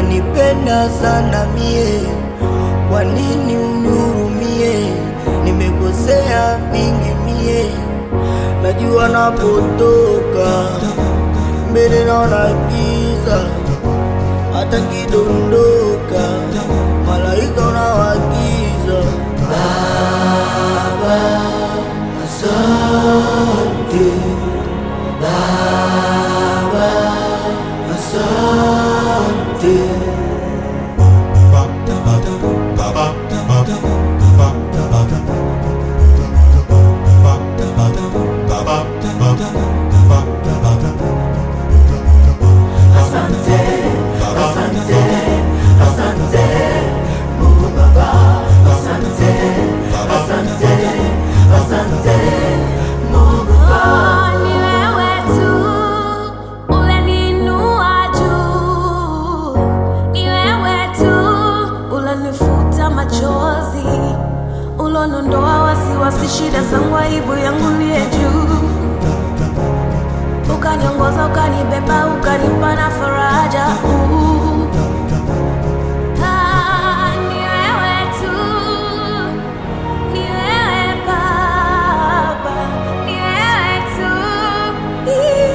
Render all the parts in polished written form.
unanipenda sana mie, kwa nini unihurumie? Nimekosea vingi mie, najua napotoka mbele naona giza, hata kidondoka malaika unawagiza. Baba asante, Baba asante. Ulonondoa wasiwasi, shida zangu, aibu yangu liye juu. Ukaniongoza, ukanibeba, ukanipa na faraja. Ni wewe tu, ni wewe Baba, ni wewe tu, ni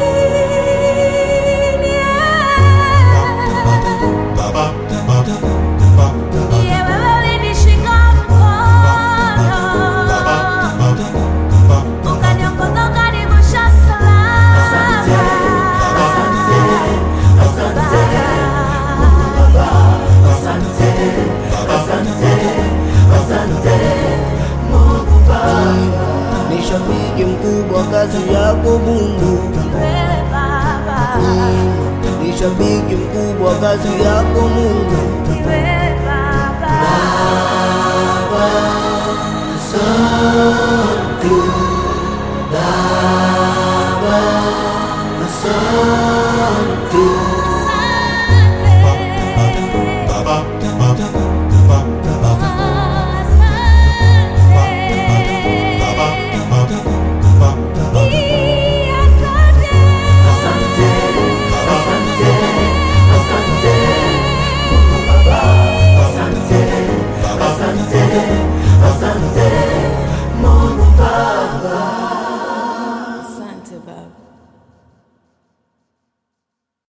Ni shabiki mkubwa kazi yako Mungu, ni shabiki mkubwa kazi yako Mungu. Baba asante, Baba asante.